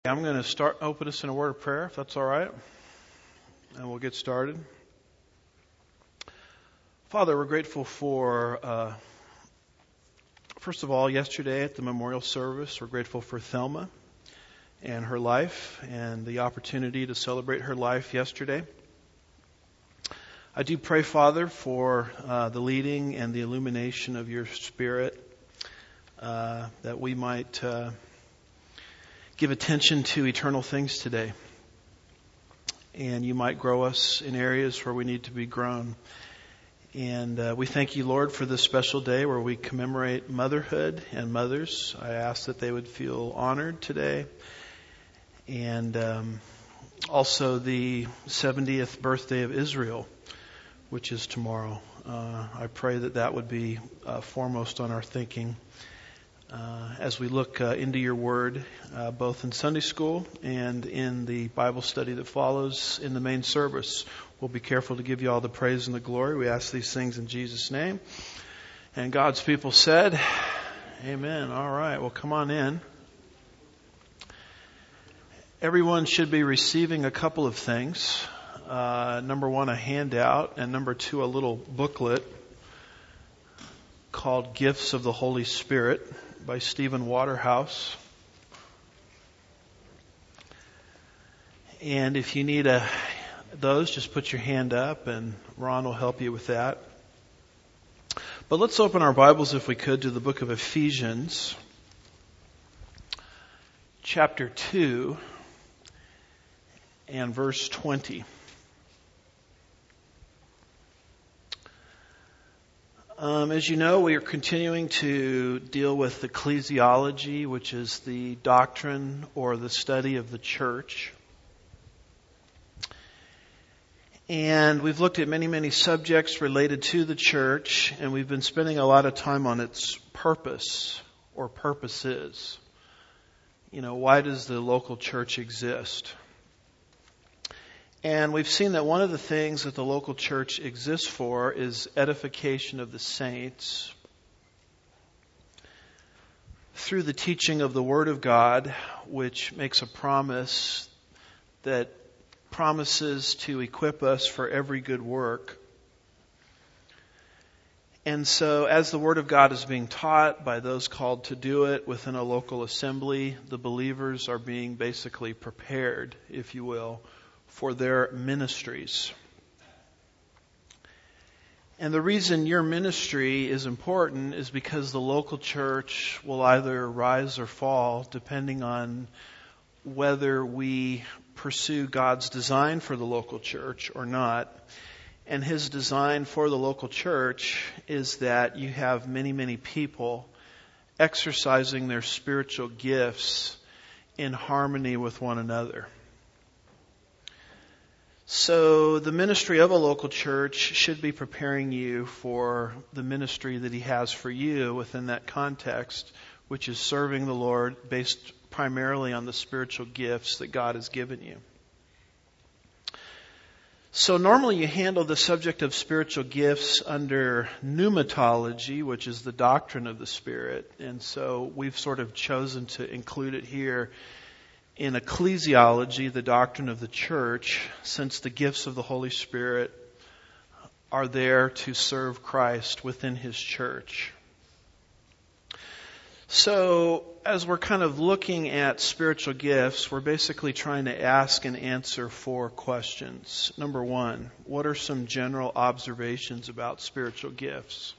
I'm going to open us in a word of prayer, if that's all right, and we'll get started. Father, we're grateful for, first of all, yesterday at the memorial service, we're grateful for Thelma and her life and the opportunity to celebrate her life yesterday. I do pray, Father, for the leading and the illumination of your Spirit, that we might give attention to eternal things today. And you might grow us in areas where we need to be grown. And we thank you, Lord, for this special day where we commemorate motherhood and mothers. I ask that they would feel honored today. And also the 70th birthday of Israel, which is tomorrow. I pray that that would be foremost on our thinking as we look into your word, both in Sunday school and in the Bible study that follows in the main service. We'll be careful to give you all the praise and the glory. We ask these things in Jesus' name. And God's people said, amen. All right, well, come on in. Everyone should be receiving a couple of things. Number one, a handout, and number two, a little booklet called Gifts of the Holy Spirit by Stephen Waterhouse. And if you need those, just put your hand up and Ron will help you with that. But let's open our Bibles, if we could, to the book of Ephesians, chapter 2 and verse 20. As you know, we are continuing to deal with ecclesiology, which is the doctrine or the study of the church. And we've looked at many, many subjects related to the church, and we've been spending a lot of time on its purpose or purposes. You know, why does the local church exist? And we've seen that one of the things that the local church exists for is edification of the saints through the teaching of the Word of God, which makes a promise that promises to equip us for every good work. And so as the Word of God is being taught by those called to do it within a local assembly, the believers are being basically prepared, if you will, for their ministries. And the reason your ministry is important is because the local church will either rise or fall depending on whether we pursue God's design for the local church or not. And His design for the local church is that you have many, many people exercising their spiritual gifts in harmony with one another. So the ministry of a local church should be preparing you for the ministry that He has for you within that context, which is serving the Lord based primarily on the spiritual gifts that God has given you. So normally you handle the subject of spiritual gifts under pneumatology, which is the doctrine of the Spirit. And so we've sort of chosen to include it here in ecclesiology, the doctrine of the church, since the gifts of the Holy Spirit are there to serve Christ within His church. So, as we're kind of looking at spiritual gifts, we're basically trying to ask and answer 4 questions. Number 1, what are some general observations about spiritual gifts?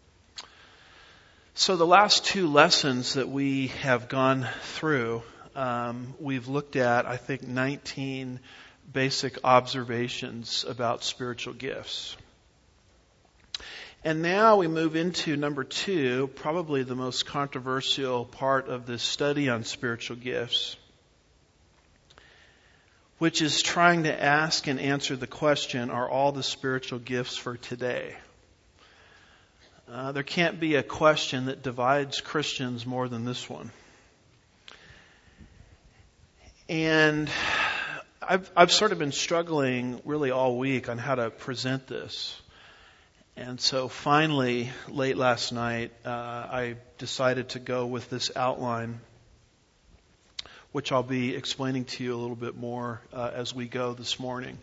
So the last 2 lessons that we have gone through, we've looked at, I think, 19 basic observations about spiritual gifts. And now we move into number 2, probably the most controversial part of this study on spiritual gifts, which is trying to ask and answer the question, are all the spiritual gifts for today? There can't be a question that divides Christians more than this one. And I've sort of been struggling really all week on how to present this. And so finally, late last night, I decided to go with this outline, which I'll be explaining to you a little bit more as we go this morning.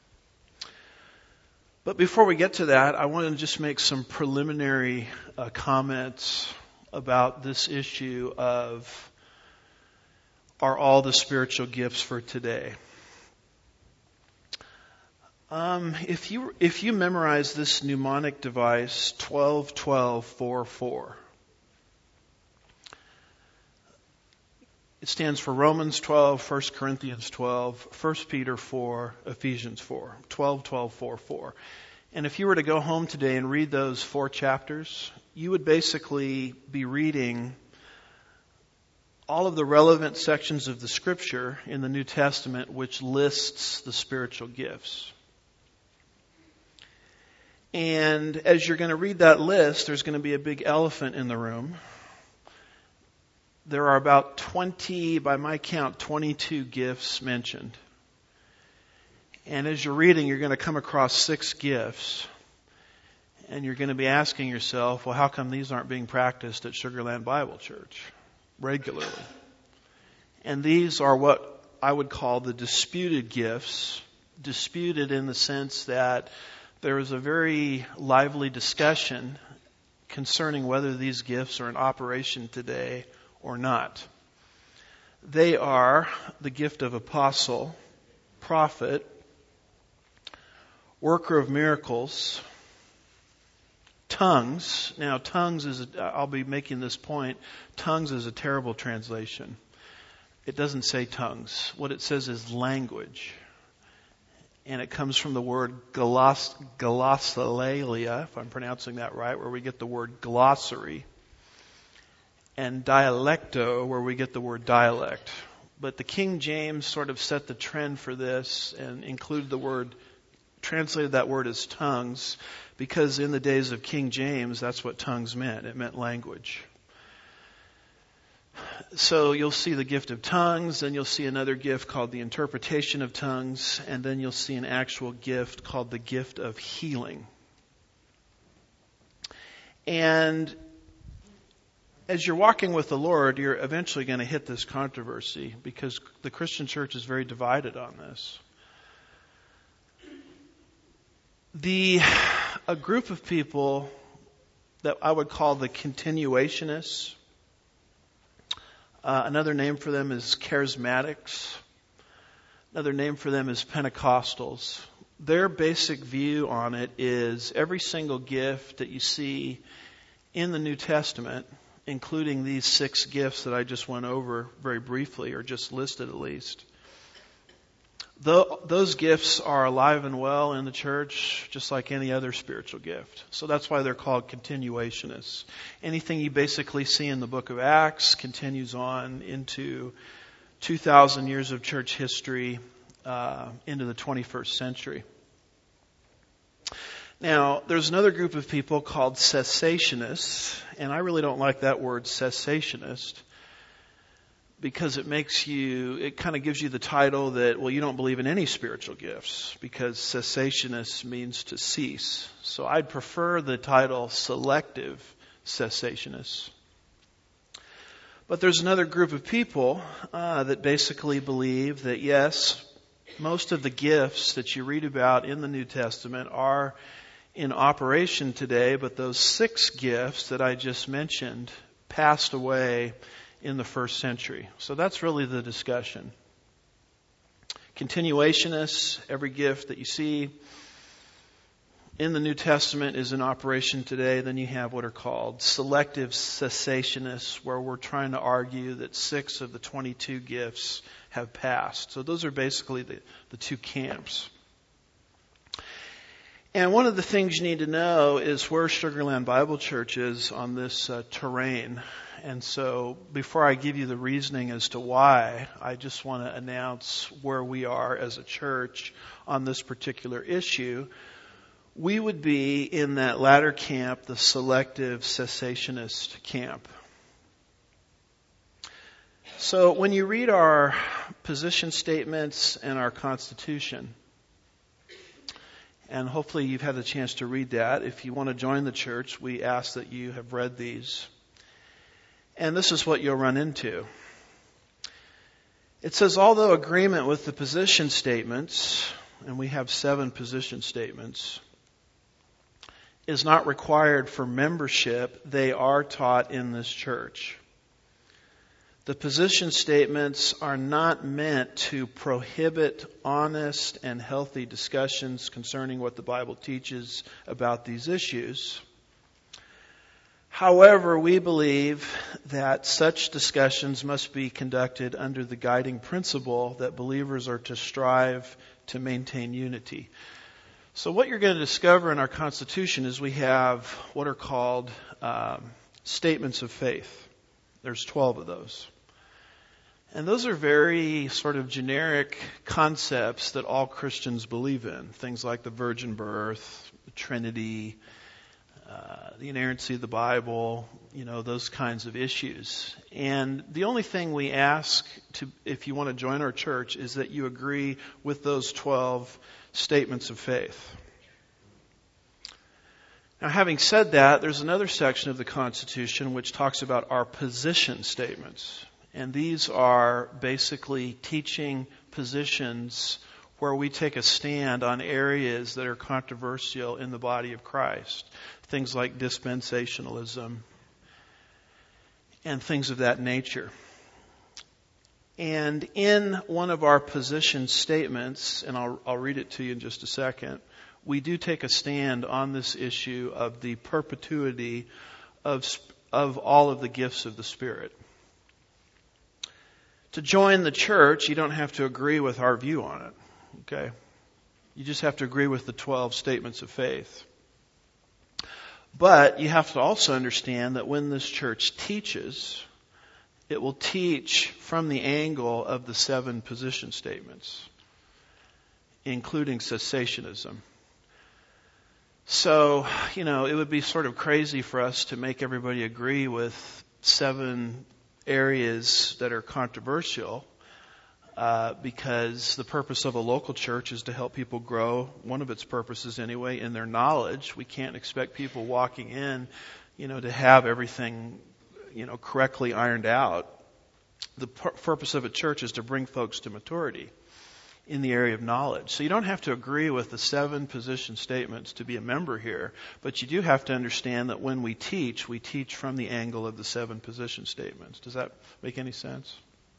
But before we get to that, I want to just make some preliminary comments about this issue of, are all the spiritual gifts for today? If you memorize this mnemonic device, 12-12-4-4, it stands for Romans 12, 1 Corinthians 12, 1 Peter 4, Ephesians 4, 12-12-4-4. And if you were to go home today and read those 4 chapters, you would basically be reading all of the relevant sections of the Scripture in the New Testament which lists the spiritual gifts. And as you're going to read that list, there's going to be a big elephant in the room. There are about 20, by my count, 22 gifts mentioned. And as you're reading, you're going to come across 6 gifts. And you're going to be asking yourself, well, how come these aren't being practiced at Sugar Land Bible Church regularly? And these are what I would call the disputed gifts. Disputed in the sense that there is a very lively discussion concerning whether these gifts are in operation today or not. They are the gift of apostle, prophet, worker of miracles, tongues. Now, tongues is, I'll be making this point, tongues is a terrible translation. It doesn't say tongues. What it says is language. And it comes from the word glossolalia, if I'm pronouncing that right, where we get the word glossary. And dialecto, where we get the word dialect. But the King James sort of set the trend for this and included the word, translated that word as tongues, because in the days of King James, that's what tongues meant. It meant language. So you'll see the gift of tongues, then you'll see another gift called the interpretation of tongues, and then you'll see an actual gift called the gift of healing. And as you're walking with the Lord, you're eventually going to hit this controversy because the Christian church is very divided on this. A group of people that I would call the continuationists, another name for them is charismatics. Another name for them is Pentecostals. Their basic view on it is every single gift that you see in the New Testament, including these 6 gifts that I just went over very briefly, or just listed at least, those gifts are alive and well in the church, just like any other spiritual gift. So that's why they're called continuationists. Anything you basically see in the book of Acts continues on into 2,000 years of church history, into the 21st century. Now, there's another group of people called cessationists, and I really don't like that word cessationist, because it kind of gives you the title that, well, you don't believe in any spiritual gifts, because cessationist means to cease. So I'd prefer the title selective cessationists. But there's another group of people that basically believe that, yes, most of the gifts that you read about in the New Testament are in operation today, but those 6 gifts that I just mentioned passed away in the first century. So that's really the discussion. Continuationists, every gift that you see in the New Testament is in operation today. Then you have what are called selective cessationists, where we're trying to argue that 6 of the 22 gifts have passed. So those are basically the 2 camps. And one of the things you need to know is where Sugar Land Bible Church is on this terrain. And so before I give you the reasoning as to why, I just want to announce where we are as a church on this particular issue. We would be in that latter camp, the selective cessationist camp. So when you read our position statements and our Constitution, and hopefully you've had the chance to read that. If you want to join the church, we ask that you have read these. And this is what you'll run into. It says, although agreement with the position statements, and we have 7 position statements, is not required for membership, they are taught in this church. The position statements are not meant to prohibit honest and healthy discussions concerning what the Bible teaches about these issues. However, we believe that such discussions must be conducted under the guiding principle that believers are to strive to maintain unity. So what you're going to discover in our Constitution is we have what are called statements of faith. There's 12 of those. And those are very sort of generic concepts that all Christians believe in. Things like the virgin birth, the Trinity, the inerrancy of the Bible, those kinds of issues. And the only thing we ask if you want to join our church is that you agree with those 12 statements of faith. Now, having said that, there's another section of the Constitution which talks about our position statements. And these are basically teaching positions where we take a stand on areas that are controversial in the body of Christ. Things like dispensationalism and things of that nature. And in one of our position statements, and I'll read it to you in just a second, we do take a stand on this issue of the perpetuity of all of the gifts of the Spirit. To join the church, you don't have to agree with our view on it. Okay? You just have to agree with the 12 statements of faith. But you have to also understand that when this church teaches, it will teach from the angle of the 7 position statements, including cessationism. So, it would be sort of crazy for us to make everybody agree with 7 areas that are controversial, because the purpose of a local church is to help people grow, one of its purposes anyway, in their knowledge. We can't expect people walking in, to have everything, correctly ironed out. The purpose of a church is to bring folks to maturity in the area of knowledge. So you don't have to agree with the 7 position statements to be a member here, but you do have to understand that when we teach from the angle of the 7 position statements. Does that make any sense?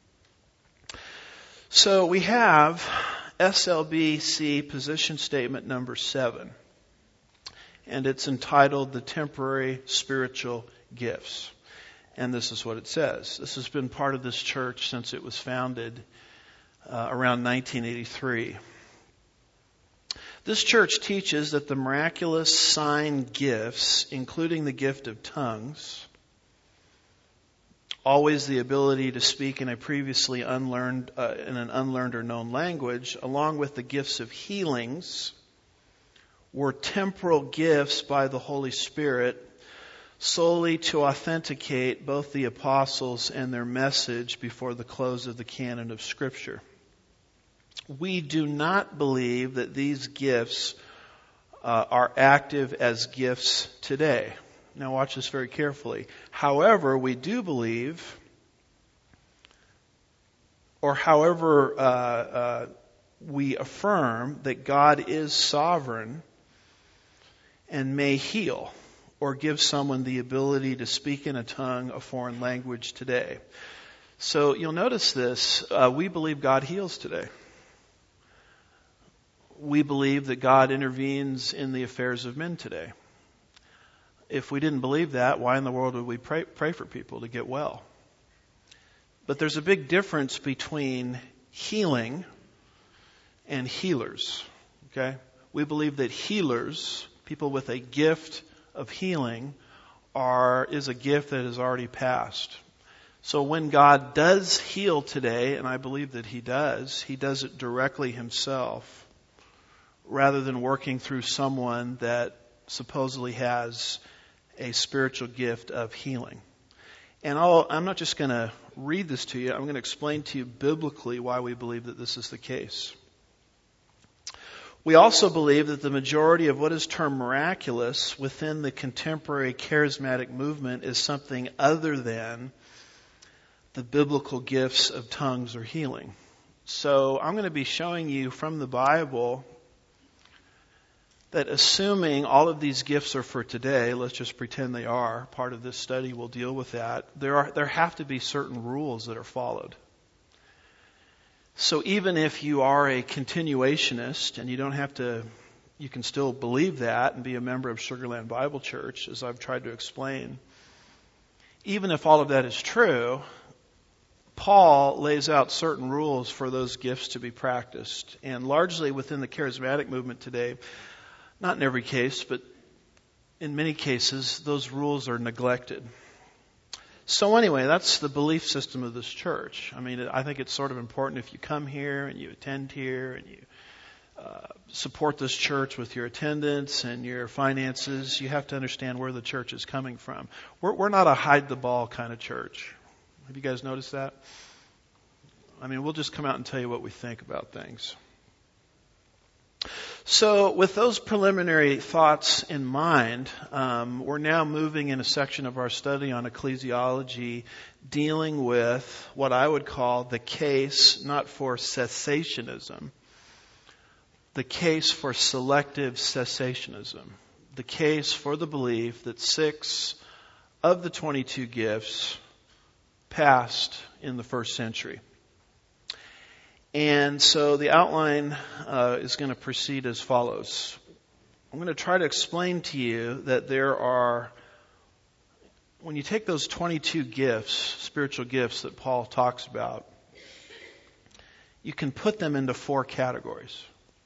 So we have SLBC position statement number 7, and it's entitled The Temporary Spiritual Gifts. And this is what it says. This has been part of this church since it was founded around 1983. This church teaches that the miraculous sign gifts, including the gift of tongues, always the ability to speak in a previously unlearned, in an unlearned or known language, along with the gifts of healings, were temporal gifts by the Holy Spirit solely to authenticate both the apostles and their message before the close of the canon of Scripture. We do not believe that these gifts are active as gifts today. Now watch this very carefully. However, we do believe, we affirm that God is sovereign and may heal or give someone the ability to speak in a tongue, a foreign language today. So you'll notice this. We believe God heals today. We believe that God intervenes in the affairs of men today. If we didn't believe that, why in the world would we pray for people to get well? But there's a big difference between healing and healers. Okay? We believe that healers, people with a gift of healing, is a gift that has already passed. So when God does heal today, and I believe that He does it directly Himself, rather than working through someone that supposedly has a spiritual gift of healing. And I'm not just going to read this to you, I'm going to explain to you biblically why we believe that this is the case. We also believe that the majority of what is termed miraculous within the contemporary charismatic movement is something other than the biblical gifts of tongues or healing. So I'm going to be showing you from the Bible that assuming all of these gifts are for today, let's just pretend they are, part of this study will deal with that, there have to be certain rules that are followed. So even if you are a continuationist, and you can still believe that and be a member of Sugarland Bible Church, as I've tried to explain. Even if all of that is true, Paul lays out certain rules for those gifts to be practiced. And largely within the charismatic movement today, not in every case, but in many cases, those rules are neglected. So anyway, that's the belief system of this church. I mean, I think it's sort of important if you come here and you attend here and you support this church with your attendance and your finances, you have to understand where the church is coming from. We're not a hide-the-ball kind of church. Have you guys noticed that? I mean, we'll just come out and tell you what we think about things. So with those preliminary thoughts in mind, we're now moving in a section of our study on ecclesiology dealing with what I would call the case, not for cessationism, the case for selective cessationism, the case for the belief that 6 of the 22 gifts passed in the first century. And so the outline is going to proceed as follows. I'm going to try to explain to you that when you take those 22 gifts, spiritual gifts that Paul talks about, you can put them into 4 categories.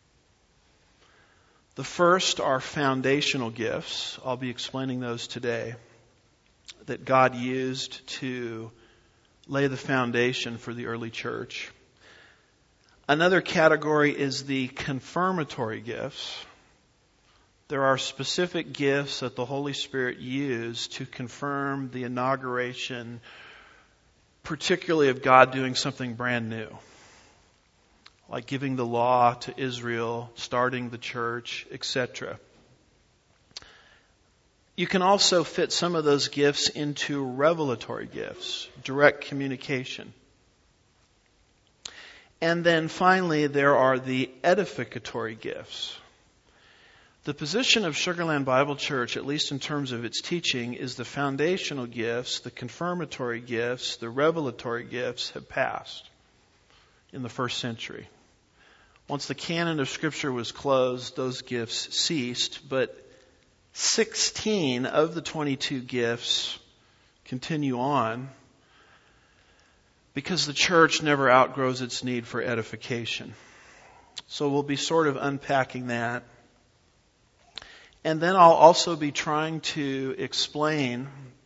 The first are foundational gifts. I'll be explaining those today, that God used to lay the foundation for the early church. Another category is the confirmatory gifts. There are specific gifts that the Holy Spirit used to confirm the inauguration, particularly of God doing something brand new, like giving the law to Israel, starting the church, etc. You can also fit some of those gifts into revelatory gifts, direct communication. And then finally, there are the edificatory gifts. The position of Sugarland Bible Church, at least in terms of its teaching, is the foundational gifts, the confirmatory gifts, the revelatory gifts have passed in the first century. Once the canon of Scripture was closed, those gifts ceased, but 16 of the 22 gifts continue on because the church never outgrows its need for edification. So we'll be sort of unpacking that. And then I'll also be trying to explain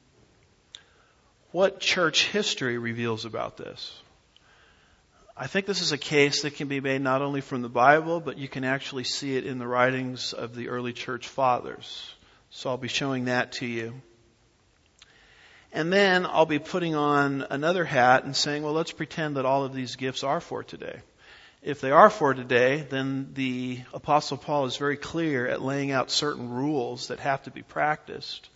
what church history reveals about this. I think this is a case that can be made not only from the Bible, but you can actually see it in the writings of the early church fathers. So I'll be showing that to you. And then I'll be putting on another hat and saying, well, let's pretend that all of these gifts are for today. If they are for today, then the Apostle Paul is very clear at laying out certain rules that have to be practiced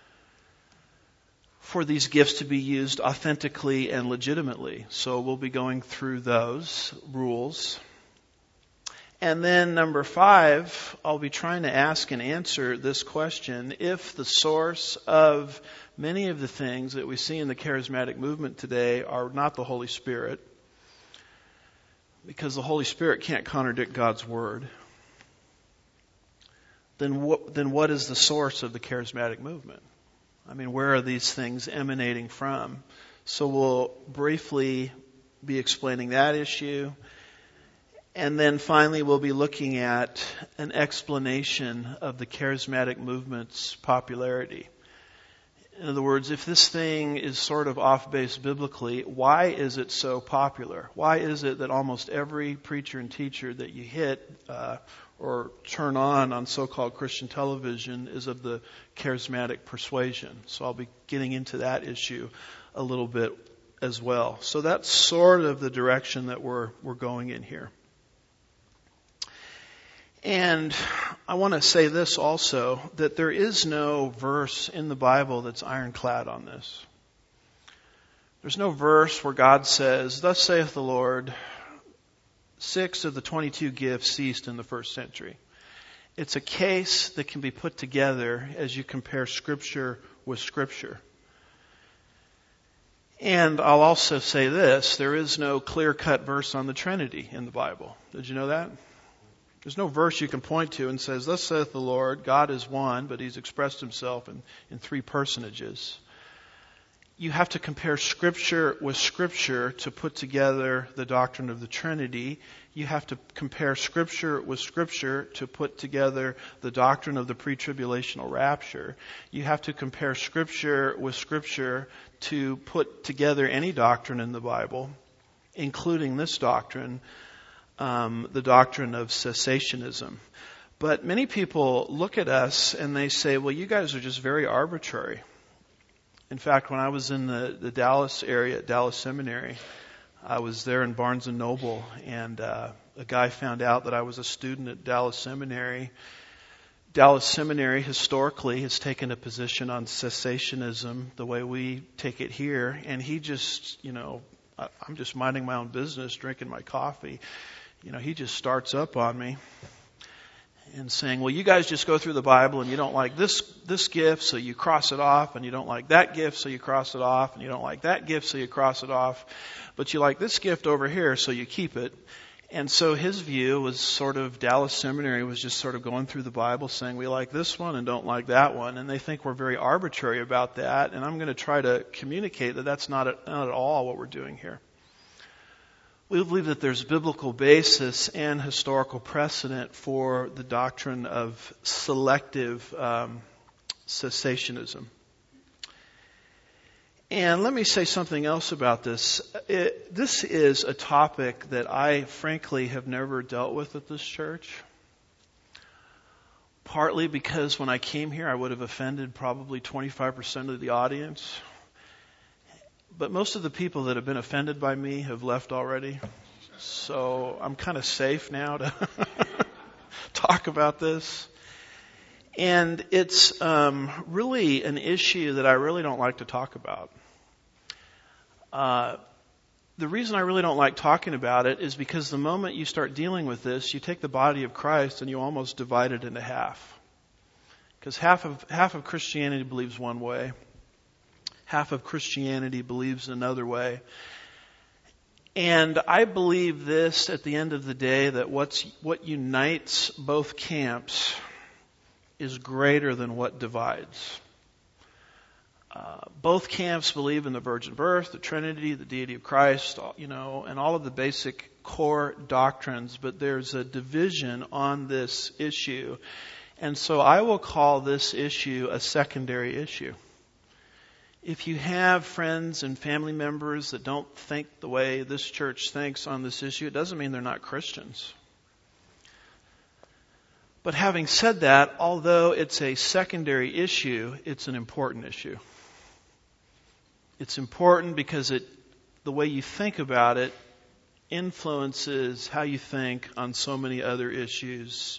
for these gifts to be used authentically and legitimately. So we'll be going through those rules. And then number 5, I'll be trying to ask and answer this question. If the source of many of the things that we see in the charismatic movement today are not the Holy Spirit, because the Holy Spirit can't contradict God's Word, then what is the source of the charismatic movement? I mean, where are these things emanating from? So we'll briefly be explaining that issue. And then finally, we'll be looking at an explanation of the charismatic movement's popularity. In other words, if this thing is sort of off base biblically, why is it so popular? Why is it that almost every preacher and teacher that you hit or turn on so-called Christian television is of the charismatic persuasion? So I'll be getting into that issue a little bit as well. So that's sort of the direction that we're going in here. And I want to say this also, that there is no verse in the Bible that's ironclad on this. There's no verse where God says, "Thus saith the Lord, 6 of the 22 gifts ceased in the first century." It's a case that can be put together as you compare Scripture with Scripture. And I'll also say this, there is no clear-cut verse on the Trinity in the Bible. Did you know that? There's no verse you can point to and says, "Thus saith the Lord, God is one, but He's expressed Himself in three personages." You have to compare Scripture with Scripture to put together the doctrine of the Trinity. You have to compare Scripture with Scripture to put together the doctrine of the pre-tribulational rapture. You have to compare Scripture with Scripture to put together any doctrine in the Bible, including this doctrine, the doctrine of cessationism. But many people look at us and they say, "Well, you guys are just very arbitrary." In fact, when I was in the Dallas area at Dallas Seminary, I was there in Barnes & Noble, and a guy found out that I was a student at Dallas Seminary. Dallas Seminary historically has taken a position on cessationism the way we take it here, and he just, I'm just minding my own business, drinking my coffee. He just starts up on me and saying, "Well, you guys just go through the Bible and you don't like this gift, so you cross it off, and you don't like that gift, so you cross it off, and you don't like that gift, so you cross it off, but you like this gift over here, so you keep it." And so his view was sort of, Dallas Seminary was just sort of going through the Bible saying, "We like this one and don't like that one," and they think we're very arbitrary about that, and I'm going to try to communicate that that's not at all what we're doing here. We believe that there's biblical basis and historical precedent for the doctrine of selective cessationism. And let me say something else about this. This is a topic that I frankly have never dealt with at this church. Partly because when I came here, I would have offended probably 25% of the audience. But most of the people that have been offended by me have left already. So I'm kind of safe now to talk about this. And it's really an issue that I really don't like to talk about. The reason I really don't like talking about it is because the moment you start dealing with this, you take the body of Christ and you almost divide it into half. Because half of Christianity believes one way. Half of Christianity believes another way. And I believe this at the end of the day, that what unites both camps is greater than what divides. Both camps believe in the virgin birth, the Trinity, the deity of Christ, and all of the basic core doctrines, but there's a division on this issue. And so I will call this issue a secondary issue. If you have friends and family members that don't think the way this church thinks on this issue, it doesn't mean they're not Christians. But having said that, although it's a secondary issue, it's an important issue. It's important because the way you think about it influences how you think on so many other issues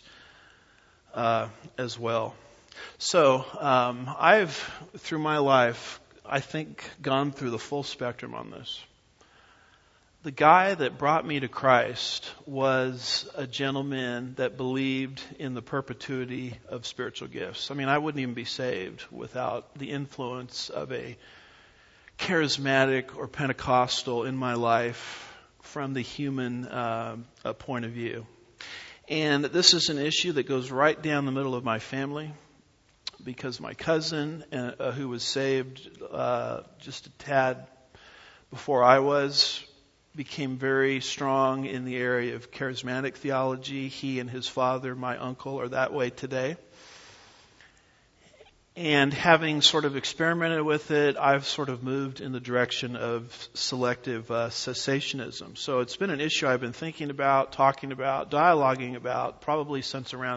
as well. So I've, through my life, I think, gone through the full spectrum on this. The guy that brought me to Christ was a gentleman that believed in the perpetuity of spiritual gifts. I mean, I wouldn't even be saved without the influence of a charismatic or Pentecostal in my life from the human point of view. And this is an issue that goes right down the middle of my family, because my cousin, who was saved just a tad before I was, became very strong in the area of charismatic theology. He and his father, my uncle, are that way today. And having sort of experimented with it, I've sort of moved in the direction of selective cessationism. So it's been an issue I've been thinking about, talking about, dialoguing about, probably since around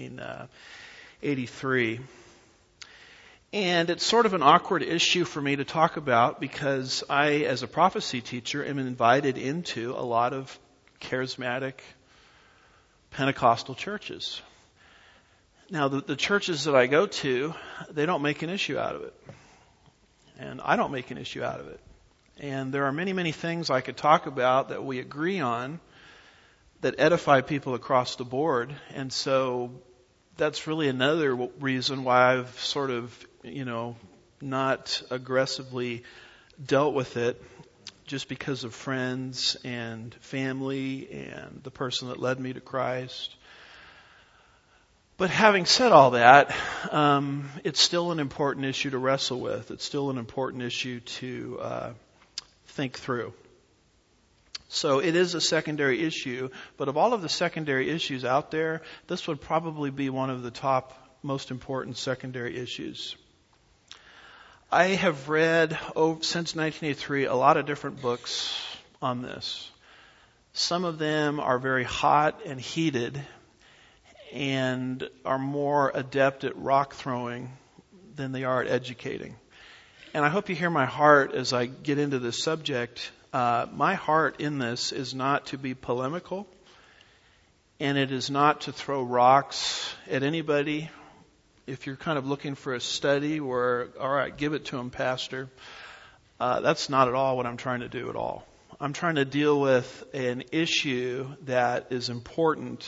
1983. And it's sort of an awkward issue for me to talk about because I, as a prophecy teacher, am invited into a lot of charismatic Pentecostal churches. Now, the churches that I go to, they don't make an issue out of it. And I don't make an issue out of it. And there are many, many things I could talk about that we agree on that edify people across the board. And so that's really another reason why I've sort of, not aggressively dealt with it, just because of friends and family and the person that led me to Christ. But having said all that, it's still an important issue to wrestle with. It's still an important issue to think through. So it is a secondary issue, but of all of the secondary issues out there, this would probably be one of the top most important secondary issues. I have read since 1983 a lot of different books on this. Some of them are very hot and heated and are more adept at rock throwing than they are at educating. And I hope you hear my heart as I get into this subject. My heart in this is not to be polemical, and it is not to throw rocks at anybody. If you're kind of looking for a study where, all right, give it to him, Pastor, that's not at all what I'm trying to do at all. I'm trying to deal with an issue that is important,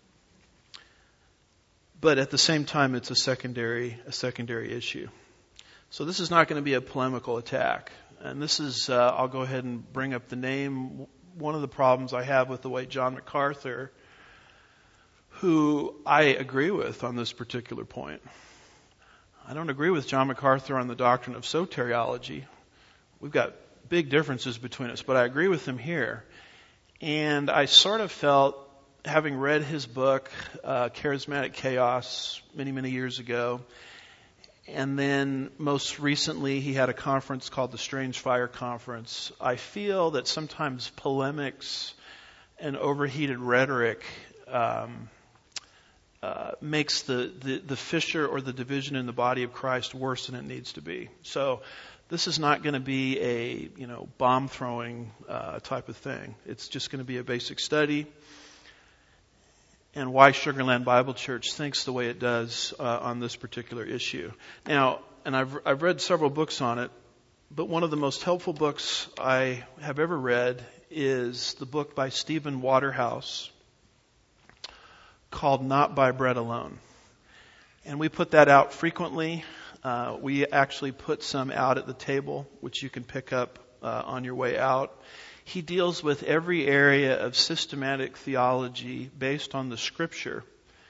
but at the same time, it's a secondary issue. So this is not going to be a polemical attack. And this is, I'll go ahead and bring up the name. One of the problems I have with the way John MacArthur, who I agree with on this particular point. I don't agree with John MacArthur on the doctrine of soteriology. We've got big differences between us, but I agree with him here. And I sort of felt, having read his book, Charismatic Chaos, many, many years ago, and then most recently he had a conference called the Strange Fire Conference, I feel that sometimes polemics and overheated rhetoric makes the fissure or the division in the body of Christ worse than it needs to be. So this is not going to be a bomb throwing type of thing. It's just going to be a basic study and why Sugar Land Bible Church thinks the way it does on this particular issue. Now, and I've read several books on it, but one of the most helpful books I have ever read is the book by Stephen Waterhouse called Not by Bread Alone. And we put that out frequently. We actually put some out at the table, which you can pick up on your way out. He deals with every area of systematic theology based on the Scripture.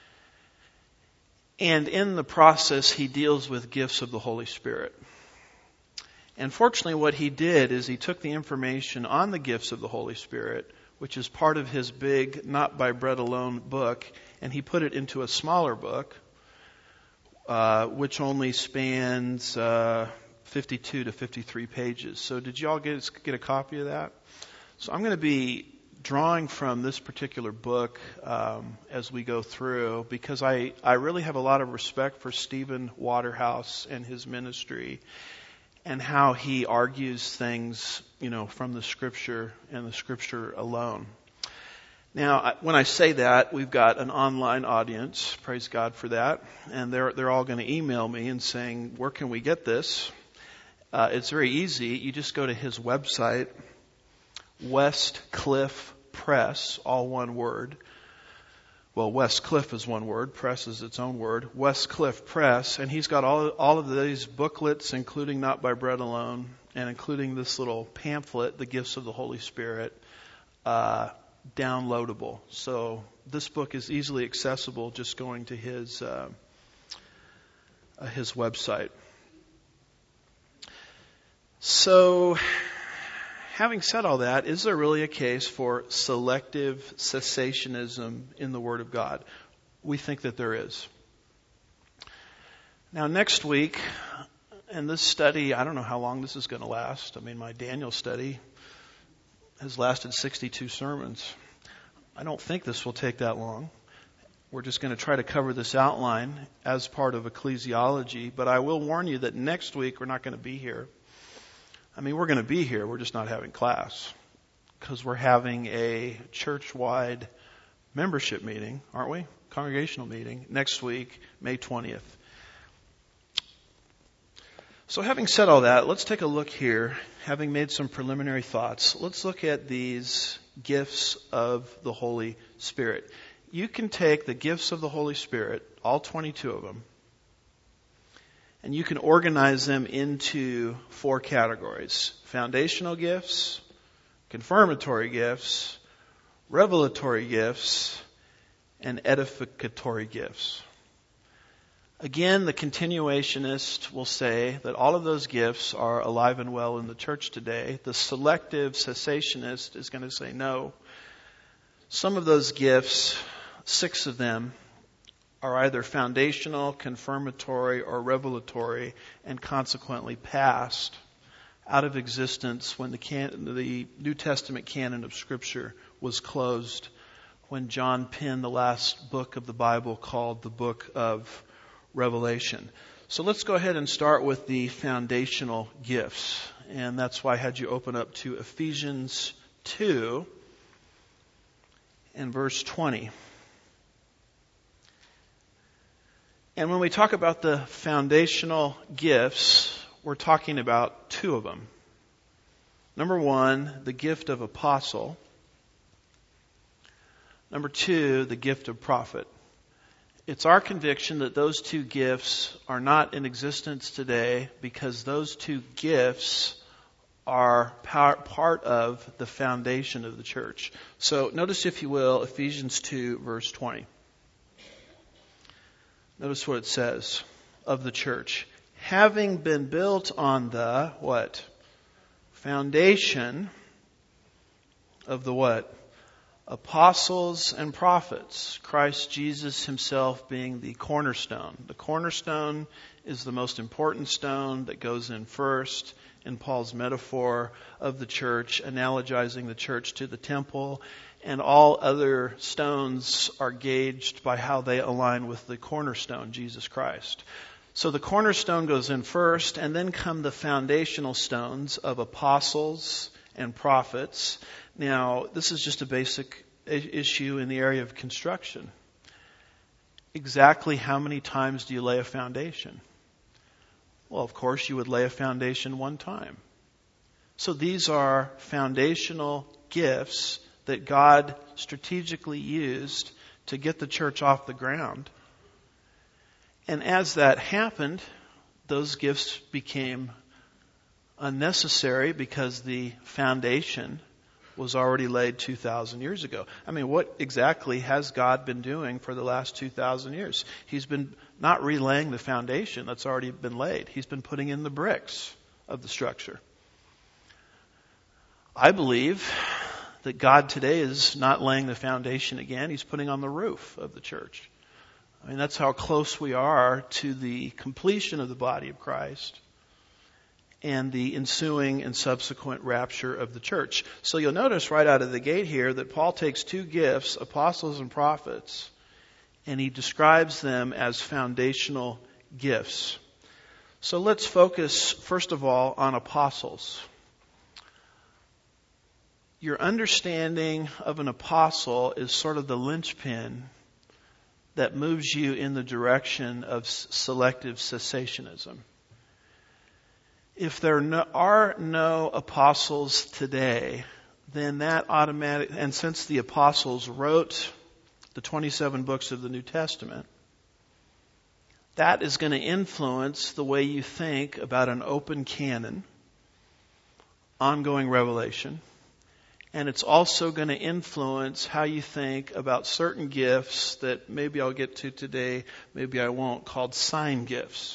And in the process, he deals with gifts of the Holy Spirit. And fortunately, what he did is he took the information on the gifts of the Holy Spirit, which is part of his big Not by Bread Alone book, and he put it into a smaller book, which only spans 52 to 53 pages. So did you all get a copy of that? So I'm going to be drawing from this particular book as we go through, because I really have a lot of respect for Stephen Waterhouse and his ministry and how he argues things, from the Scripture and the Scripture alone. Now, when I say that, we've got an online audience. Praise God for that. And they're all going to email me and saying, where can we get this? It's very easy. You just go to his website, Westcliff Press, all one word. Well, Westcliff is one word. Press is its own word. Westcliff Press. And he's got all of these booklets, including Not by Bread Alone, and including this little pamphlet, The Gifts of the Holy Spirit, downloadable. So this book is easily accessible just going to his website. So, having said all that, is there really a case for selective cessationism in the Word of God? We think that there is. Now, next week, and this study, I don't know how long this is going to last. I mean, my Daniel study has lasted 62 sermons. I don't think this will take that long. We're just going to try to cover this outline as part of ecclesiology, but I will warn you that next week we're not going to be here. I mean, we're going to be here, we're just not having class, because we're having a church-wide membership meeting, aren't we? Congregational meeting next week, May 20th. So having said all that, let's take a look here. Having made some preliminary thoughts, let's look at these gifts of the Holy Spirit. You can take the gifts of the Holy Spirit, all 22 of them, and you can organize them into 4 categories: foundational gifts, confirmatory gifts, revelatory gifts, and edificatory gifts. Again, the continuationist will say that all of those gifts are alive and well in the church today. The selective cessationist is going to say no. Some of those gifts, 6 of them, are either foundational, confirmatory, or revelatory, and consequently passed out of existence when the New Testament canon of Scripture was closed, when John penned the last book of the Bible called the Book of Revelation. So let's go ahead and start with the foundational gifts. And that's why I had you open up to Ephesians 2 and verse 20. And when we talk about the foundational gifts, we're talking about 2 of them. Number 1, the gift of apostle. Number 2, the gift of prophet. It's our conviction that those 2 gifts are not in existence today because those 2 gifts are part of the foundation of the church. So notice, if you will, Ephesians 2, verse 20. Notice what it says of the church. Having been built on the, what? Foundation of the what? Apostles and prophets, Christ Jesus himself being the cornerstone. The cornerstone is the most important stone that goes in first in Paul's metaphor of the church, analogizing the church to the temple, and all other stones are gauged by how they align with the cornerstone, Jesus Christ. So the cornerstone goes in first, and then come the foundational stones of apostles and prophets. Now, this is just a basic issue in the area of construction. Exactly how many times do you lay a foundation? Well, of course, you would lay a foundation 1 time. So these are foundational gifts that God strategically used to get the church off the ground. And as that happened, those gifts became unnecessary because the foundation was already laid 2,000 years ago. I mean, what exactly has God been doing for the last 2,000 years? He's been not relaying the foundation that's already been laid. He's been putting in the bricks of the structure. I believe that God today is not laying the foundation again. He's putting on the roof of the church. I mean, that's how close we are to the completion of the body of Christ and the ensuing and subsequent rapture of the church. So you'll notice right out of the gate here that Paul takes 2 gifts, apostles and prophets, and he describes them as foundational gifts. So let's focus, first of all, on apostles. Your understanding of an apostle is sort of the linchpin that moves you in the direction of selective cessationism. If there are no apostles today, then that and since the apostles wrote the 27 books of the New Testament, that is going to influence the way you think about an open canon, ongoing revelation, and it's also going to influence how you think about certain gifts that maybe I'll get to today, maybe I won't, called sign gifts.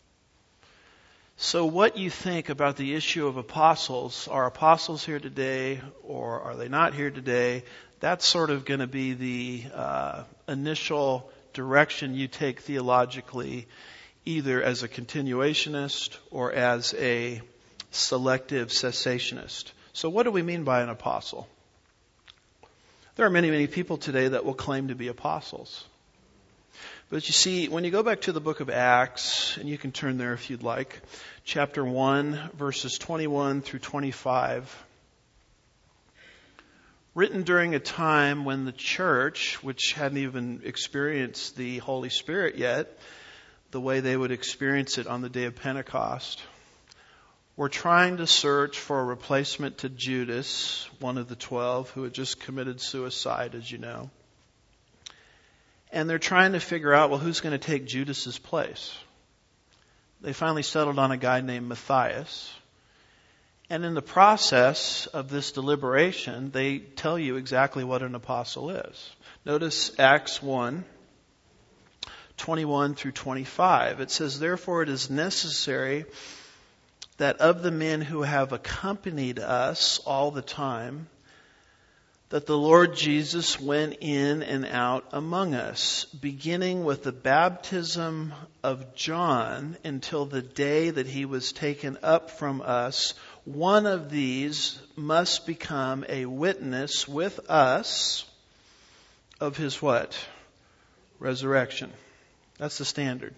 So what you think about the issue of apostles, are apostles here today or are they not here today, that's sort of going to be the initial direction you take theologically, either as a continuationist or as a selective cessationist. So what do we mean by an apostle? There are many, many people today that will claim to be apostles. But you see, when you go back to the book of Acts, and you can turn there if you'd like, chapter 1, verses 21 through 25, written during a time when the church, which hadn't even experienced the Holy Spirit yet, the way they would experience it on the day of Pentecost, were trying to search for a replacement to Judas, one of the 12, who had just committed suicide, as you know. And they're trying to figure out, well, who's going to take Judas's place? They finally settled on a guy named Matthias. And in the process of this deliberation, they tell you exactly what an apostle is. Notice Acts 1:21 through 25. It says, "Therefore it is necessary that of the men who have accompanied us all the time, that the Lord Jesus went in and out among us, beginning with the baptism of John until the day that he was taken up from us. One of these must become a witness with us of his what? Resurrection." That's the standard.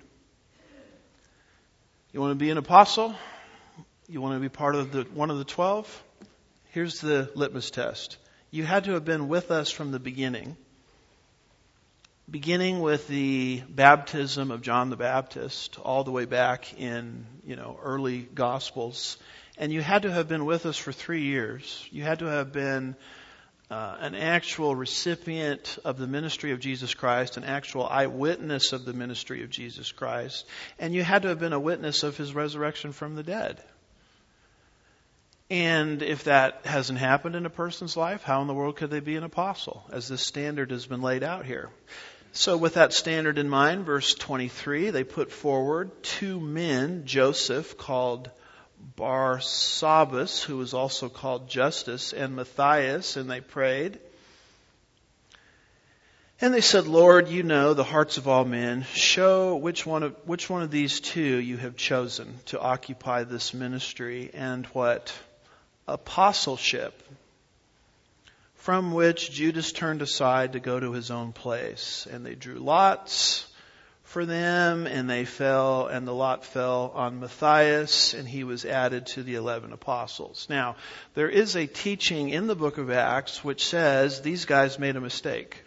You want to be an apostle? You want to be part of one of the 12? Here's the litmus test. You had to have been with us from the beginning. Beginning with the baptism of John the Baptist all the way back in, early Gospels. And you had to have been with us for 3 years. You had to have been an actual recipient of the ministry of Jesus Christ, an actual eyewitness of the ministry of Jesus Christ. And you had to have been a witness of his resurrection from the dead. And if that hasn't happened in a person's life, how in the world could they be an apostle, as this standard has been laid out here? So with that standard in mind, verse 23, they put forward 2 men, Joseph, called Barsabbas, who was also called Justus, and Matthias, and they prayed. And they said, "Lord, you know the hearts of all men. Show which one of these 2 you have chosen to occupy this ministry and what? Apostleship, from which Judas turned aside to go to his own place. And they drew lots for them, and they fell, and the lot fell on Matthias, and he was added to the 11 apostles." Now, there is a teaching in the book of Acts which says these guys made a mistake.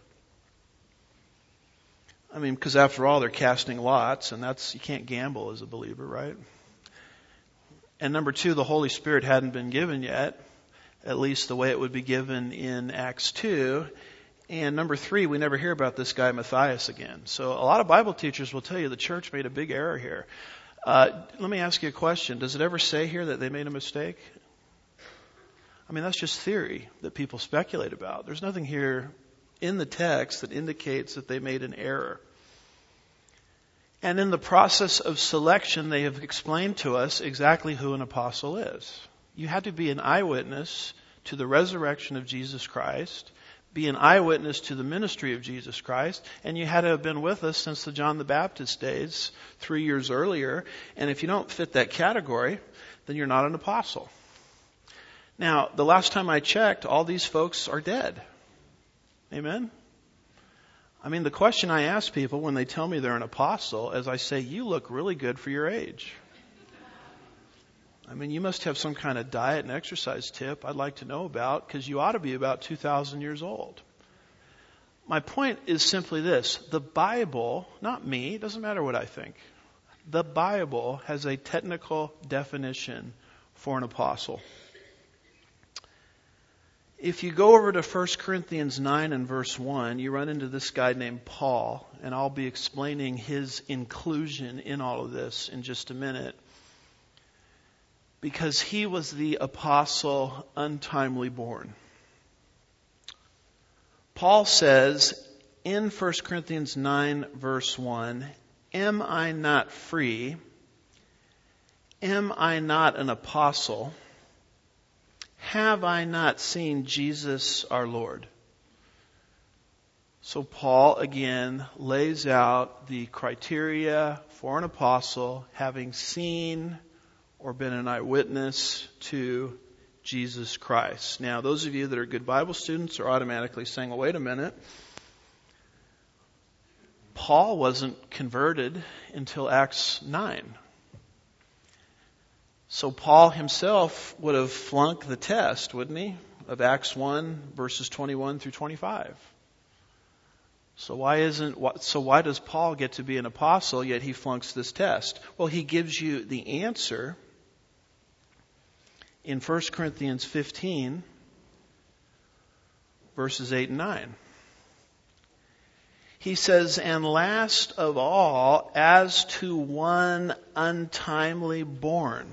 Because after all, they're casting lots, and you can't gamble as a believer, right? And number 2, the Holy Spirit hadn't been given yet, at least the way it would be given in Acts 2. And number 3, we never hear about this guy Matthias again. So a lot of Bible teachers will tell you the church made a big error here. Let me ask you a question. Does it ever say here that they made a mistake? That's just theory that people speculate about. There's nothing here in the text that indicates that they made an error. And in the process of selection, they have explained to us exactly who an apostle is. You had to be an eyewitness to the resurrection of Jesus Christ, be an eyewitness to the ministry of Jesus Christ, and you had to have been with us since the John the Baptist days, 3 years earlier. And if you don't fit that category, then you're not an apostle. Now, the last time I checked, all these folks are dead. Amen? The question I ask people when they tell me they're an apostle is I say, "You look really good for your age." You must have some kind of diet and exercise tip I'd like to know about, because you ought to be about 2,000 years old. My point is simply this. The Bible, not me, it doesn't matter what I think. The Bible has a technical definition for an apostle. If you go over to 1 Corinthians 9 and verse 1, you run into this guy named Paul, and I'll be explaining his inclusion in all of this in just a minute, because he was the apostle untimely born. Paul says in 1 Corinthians 9 verse 1, "Am I not free? Am I not an apostle? Have I not seen Jesus our Lord?" So Paul again lays out the criteria for an apostle, having seen or been an eyewitness to Jesus Christ. Now, those of you that are good Bible students are automatically saying, "Well, wait a minute. Paul wasn't converted until Acts 9. So Paul himself would have flunked the test, wouldn't he, of Acts 1, verses 21 through 25. So why does Paul get to be an apostle, yet he flunks this test? Well, he gives you the answer in 1 Corinthians 15, verses 8 and 9. He says, "And last of all, as to one untimely born,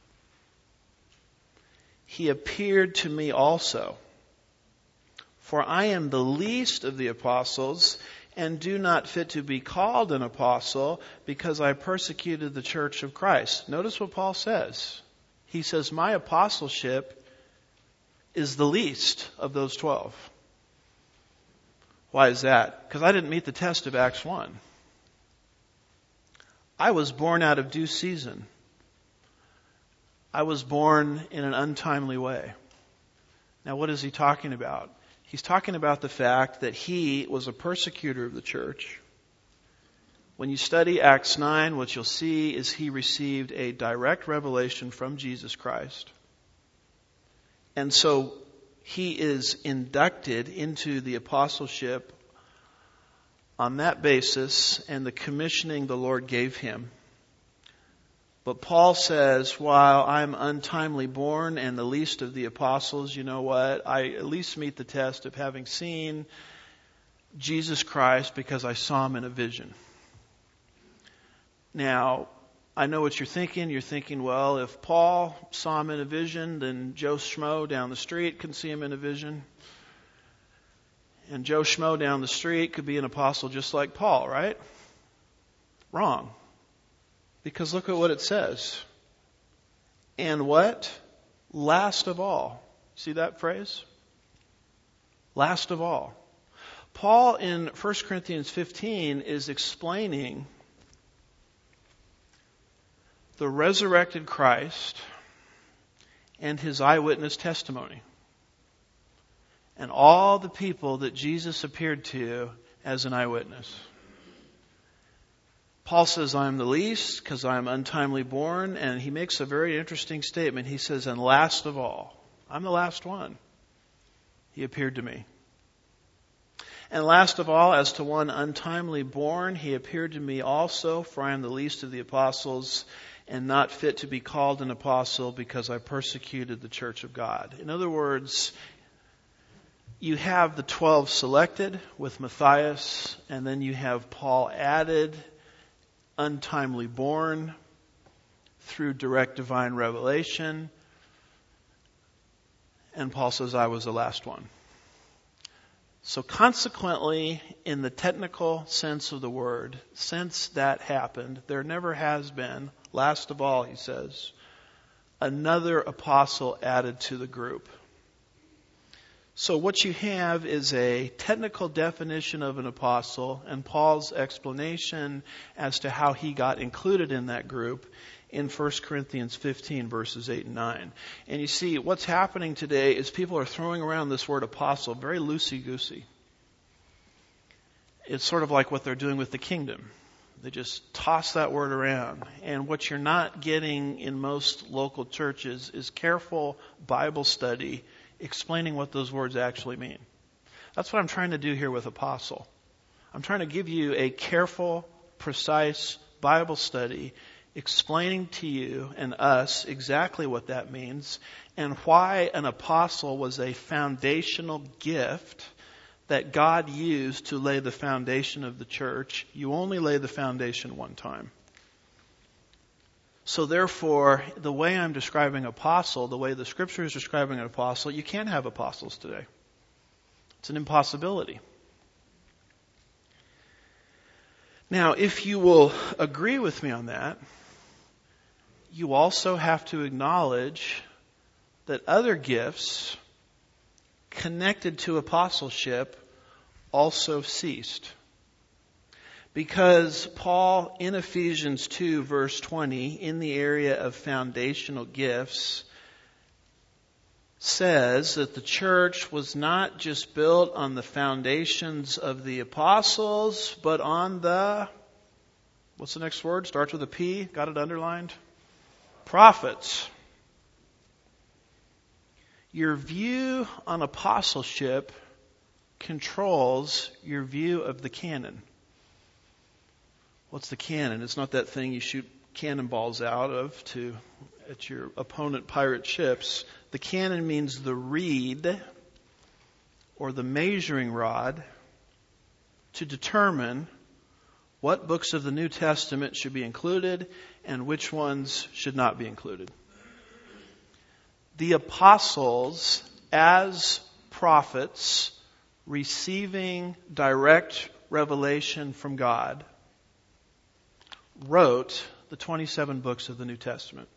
he appeared to me also. For I am the least of the apostles, and do not fit to be called an apostle, because I persecuted the church of Christ." Notice what Paul says. He says, my apostleship is the least of those 12. Why is that? Because I didn't meet the test of Acts 1. I was born out of due season. I was born in an untimely way. Now, what is he talking about? He's talking about the fact that he was a persecutor of the church. When you study Acts 9, what you'll see is he received a direct revelation from Jesus Christ. And so he is inducted into the apostleship on that basis and the commissioning the Lord gave him. But Paul says, while I'm untimely born and the least of the apostles, you know what? I at least meet the test of having seen Jesus Christ because I saw him in a vision. Now, I know what you're thinking. You're thinking, well, if Paul saw him in a vision, then Joe Schmo down the street can see him in a vision. And Joe Schmo down the street could be an apostle just like Paul, right? Wrong. Because look at what it says. And what? Last of all. See that phrase? Last of all. Paul in 1 Corinthians 15 is explaining the resurrected Christ and his eyewitness testimony. And all the people that Jesus appeared to as an eyewitness. Paul says, I am the least because I am untimely born. And he makes a very interesting statement. He says, and last of all, I'm the last one. He appeared to me. And last of all, as to one untimely born, he appeared to me also, for I am the least of the apostles, and not fit to be called an apostle because I persecuted the church of God. In other words, you have the 12 selected with Matthias, and then you have Paul added, untimely born, through direct divine revelation. And Paul says, I was the last one. So consequently, in the technical sense of the word, since that happened, there never has been, last of all, he says, another apostle added to the group. So what you have is a technical definition of an apostle and Paul's explanation as to how he got included in that group in 1 Corinthians 15, verses 8 and 9. And you see, what's happening today is people are throwing around this word apostle very loosey-goosey. It's sort of like what they're doing with the kingdom. They just toss that word around. And what you're not getting in most local churches is careful Bible study explaining what those words actually mean. That's what I'm trying to do here with apostle. I'm trying to give you a careful, precise Bible study explaining to you and us exactly what that means and why an apostle was a foundational gift that God used to lay the foundation of the church. You only lay the foundation one time. So therefore, the way I'm describing apostle, the way the scripture is describing an apostle, you can't have apostles today. It's an impossibility. Now, if you will agree with me on that, you also have to acknowledge that other gifts connected to apostleship also ceased. Because Paul, in Ephesians 2, verse 20, in the area of foundational gifts, says that the church was not just built on the foundations of the apostles, but on the, what's the next word? Starts with a P. Got it underlined? Prophets. Your view on apostleship controls your view of the canon. What's the canon? It's not that thing you shoot cannonballs out of to at your opponent pirate ships, the canon means the reed or the measuring rod to determine what books of the New Testament should be included and which ones should not be included. The apostles, as prophets, receiving direct revelation from God, wrote the 27 books of the New Testament.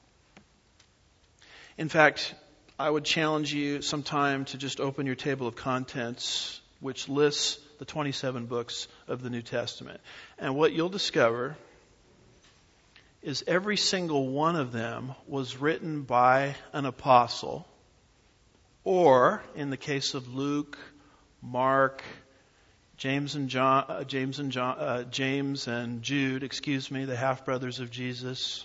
In fact, I would challenge you sometime to just open your table of contents, which lists the 27 books of the New Testament. And what you'll discover is every single one of them was written by an apostle, or in the case of Luke, Mark, James and Jude, the half-brothers of Jesus.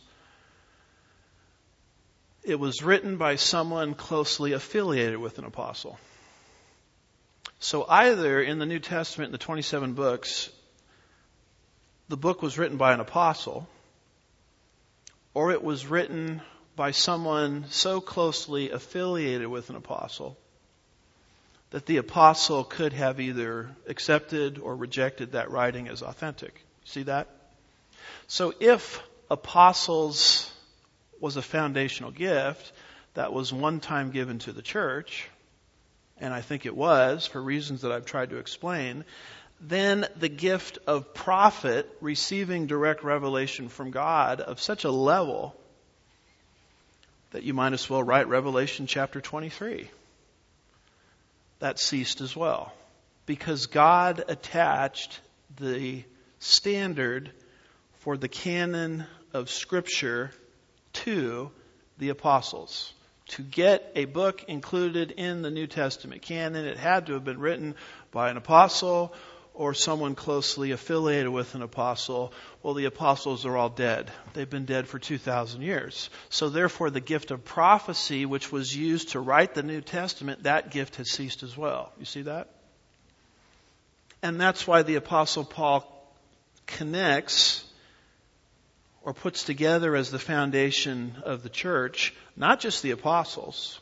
It was written by someone closely affiliated with an apostle. So either in the New Testament, in the 27 books, the book was written by an apostle, or it was written by someone so closely affiliated with an apostle that the apostle could have either accepted or rejected that writing as authentic. See that? So if apostles was a foundational gift that was one time given to the church, and I think it was for reasons that I've tried to explain, then the gift of prophet receiving direct revelation from God of such a level that you might as well write Revelation chapter 23. That ceased as well, because God attached the standard for the canon of Scripture to the apostles. To get a book included in the New Testament canon, it had to have been written by an apostle or someone closely affiliated with an apostle. Well, the apostles are all dead. They've been dead for 2,000 years. So therefore, the gift of prophecy, which was used to write the New Testament, that gift has ceased as well. You see that? And that's why the Apostle Paul connects or puts together as the foundation of the church, not just the apostles,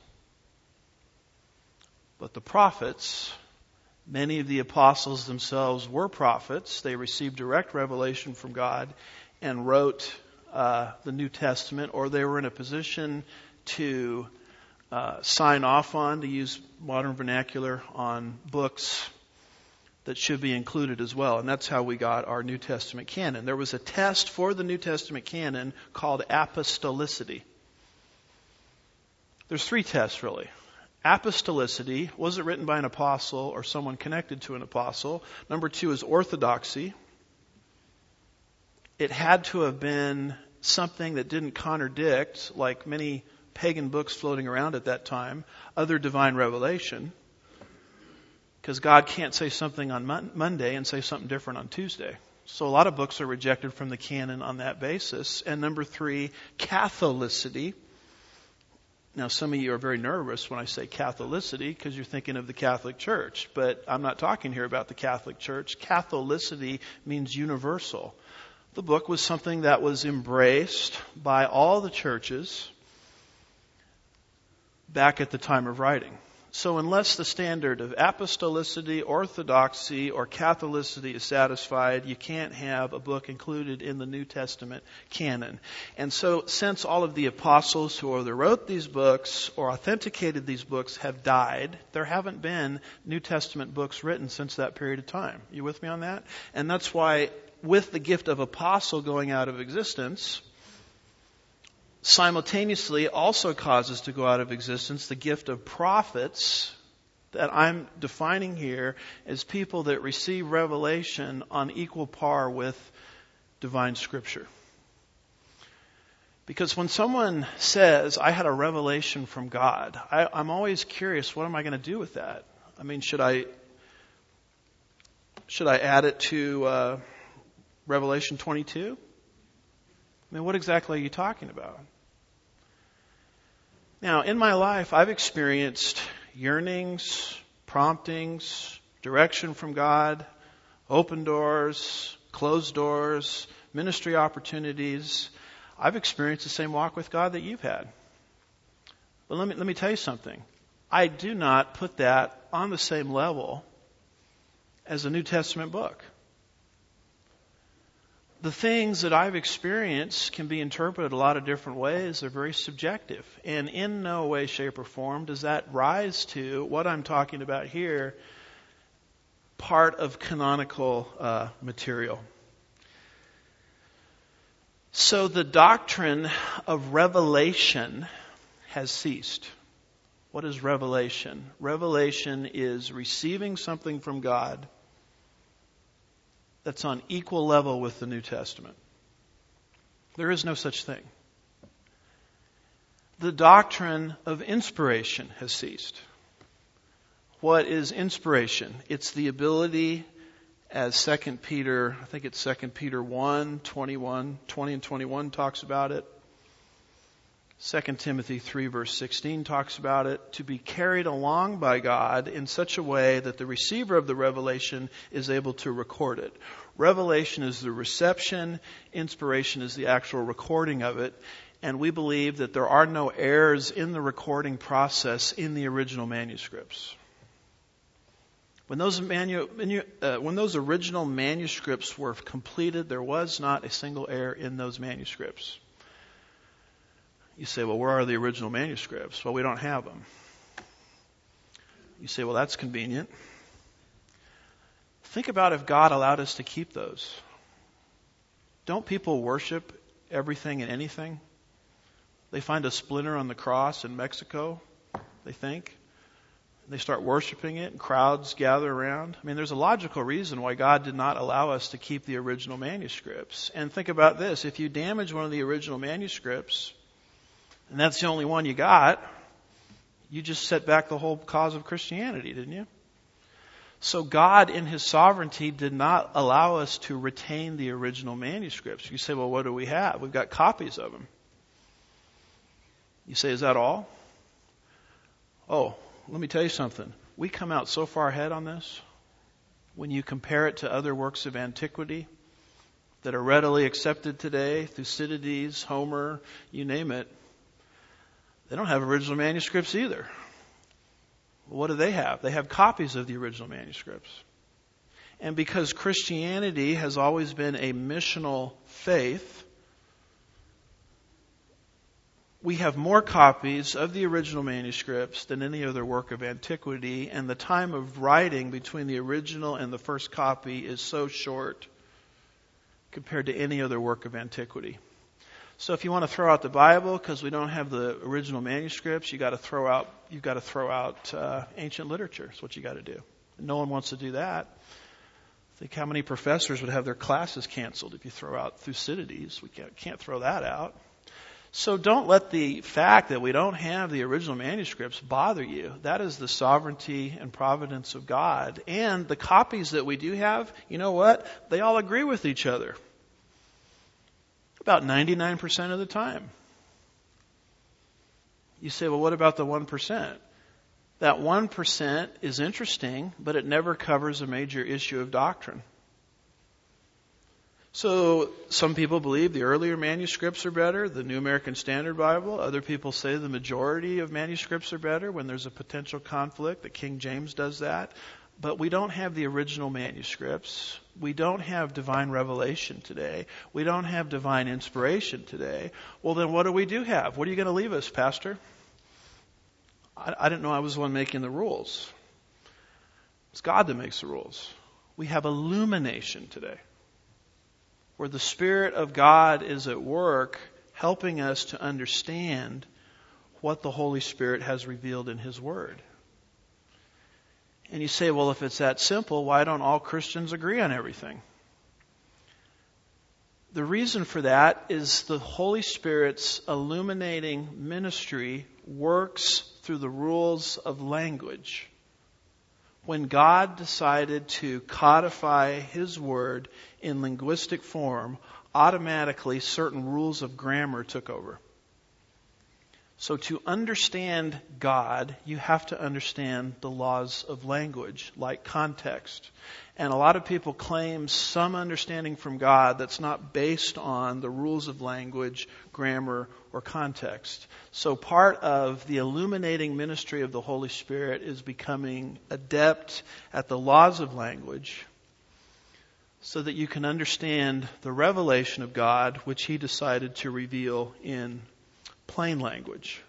but the prophets. Many of the apostles themselves were prophets. They received direct revelation from God and wrote the New Testament, or they were in a position to sign off on, to use modern vernacular, on books that should be included as well. And that's how we got our New Testament canon. There was a test for the New Testament canon called apostolicity. There's 3 tests, really. Apostolicity, was it written by an apostle or someone connected to an apostle? Number 2 is orthodoxy. It had to have been something that didn't contradict, like many pagan books floating around at that time, other divine revelation. Because God can't say something on Monday and say something different on Tuesday. So a lot of books are rejected from the canon on that basis. And number 3, Catholicity. Now, some of you are very nervous when I say Catholicity because you're thinking of the Catholic Church. But I'm not talking here about the Catholic Church. Catholicity means universal. The book was something that was embraced by all the churches back at the time of writing. So unless the standard of apostolicity, orthodoxy, or Catholicity is satisfied, you can't have a book included in the New Testament canon. And so since all of the apostles who either wrote these books or authenticated these books have died, there haven't been New Testament books written since that period of time. You with me on that? And that's why with the gift of apostle going out of existence, simultaneously also causes to go out of existence the gift of prophets that I'm defining here as people that receive revelation on equal par with divine Scripture. Because when someone says, I had a revelation from God, I'm always curious, what am I going to do with that? I mean, should I add it to Revelation 22? I mean, what exactly are you talking about? Now, in my life, I've experienced yearnings, promptings, direction from God, open doors, closed doors, ministry opportunities. I've experienced the same walk with God that you've had. But let me tell you something. I do not put that on the same level as a New Testament book. The things that I've experienced can be interpreted a lot of different ways. They're very subjective. And in no way, shape, or form does that rise to what I'm talking about here, part of canonical material. So the doctrine of revelation has ceased. What is revelation? Revelation is receiving something from God that's on equal level with the New Testament. There is no such thing. The doctrine of inspiration has ceased. What is inspiration? It's the ability, as 2 Peter 1, 21, 20 and 21 talks about it. 2 Timothy 3 verse 16 talks about it, to be carried along by God in such a way that the receiver of the revelation is able to record it. Revelation is the reception, inspiration is the actual recording of it, and we believe that there are no errors in the recording process in the original manuscripts. When those original manuscripts were completed, there was not a single error in those manuscripts. You say, well, where are the original manuscripts? Well, we don't have them. You say, well, that's convenient. Think about if God allowed us to keep those. Don't people worship everything and anything? They find a splinter on the cross in Mexico, they think. They start worshiping it, and crowds gather around. I mean, there's a logical reason why God did not allow us to keep the original manuscripts. And think about this. If you damage one of the original manuscripts, and that's the only one you got, you just set back the whole cause of Christianity, didn't you? So God, in His sovereignty, did not allow us to retain the original manuscripts. You say, well, what do we have? We've got copies of them. You say, is that all? Oh, let me tell you something. We come out so far ahead on this. When you compare it to other works of antiquity that are readily accepted today, Thucydides, Homer, you name it, they don't have original manuscripts either. What do they have? They have copies of the original manuscripts. And because Christianity has always been a missional faith, we have more copies of the original manuscripts than any other work of antiquity, and the time of writing between the original and the first copy is so short compared to any other work of antiquity. So if you want to throw out the Bible because we don't have the original manuscripts, you've got to throw out ancient literature. That's what you got to do. And no one wants to do that. Think how many professors would have their classes canceled if you throw out Thucydides. We can't throw that out. So don't let the fact that we don't have the original manuscripts bother you. That is the sovereignty and providence of God. And the copies that we do have, you know what? They all agree with each other. About 99% of the time. You say, well, what about the 1%? That 1% is interesting, but it never covers a major issue of doctrine. So some people believe the earlier manuscripts are better, the New American Standard Bible. Other people say the majority of manuscripts are better when there's a potential conflict, that King James does that. But we don't have the original manuscripts. We don't have divine revelation today. We don't have divine inspiration today. Well, then what do we do have? What are you going to leave us, Pastor? I didn't know I was the one making the rules. It's God that makes the rules. We have illumination today, where the Spirit of God is at work helping us to understand what the Holy Spirit has revealed in His Word. And you say, well, if it's that simple, why don't all Christians agree on everything? The reason for that is the Holy Spirit's illuminating ministry works through the rules of language. When God decided to codify His Word in linguistic form, automatically certain rules of grammar took over. So to understand God, you have to understand the laws of language, like context. And a lot of people claim some understanding from God that's not based on the rules of language, grammar, or context. So part of the illuminating ministry of the Holy Spirit is becoming adept at the laws of language so that you can understand the revelation of God, which He decided to reveal in plain language.